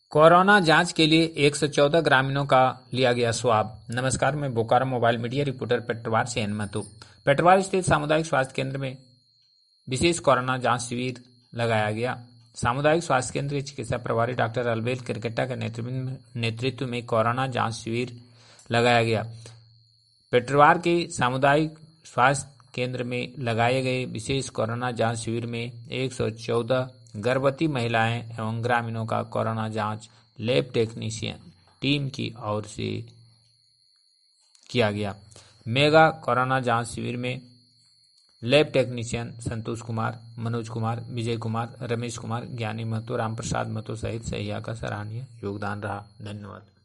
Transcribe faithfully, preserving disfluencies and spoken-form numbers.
Corona जांच के लिए एक सौ चौदह ग्रामीणों का लिया गया स्वाब। नमस्कार, मैं Bokaro mobile media reporter Petarwar से हनुमत हूं। पेट्रवार स्थित सामुदायिक स्वास्थ्य केंद्र में विशेष कोरोना जांच शिविर लगाया गया। सामुदायिक स्वास्थ्य केंद्र के चिकित्सा प्रभारी डॉक्टर अलबेल किरकेटा के नेतृत्व में कोरोना जांच शिविर लगाया गया। पेट्रवार के सामुदायिक स्वास्थ्य केंद्र में लगाए गए विशेष कोरोना जांच शिविर में एक सौ चौदह गर्भवती महिलाएं एवं ग्रामीणों का कोरोना जांच लैब टेक्नीशियन टीम की ओर से किया गया। मेगा कोरोना जांच शिविर में लैब टेक्नीशियन संतोष कुमार, मनोज कुमार, विजय कुमार, रमेश कुमार, ज्ञानी महतो, राम प्रसाद महतो सहित सहिया का सराहनीय योगदान रहा। धन्यवाद।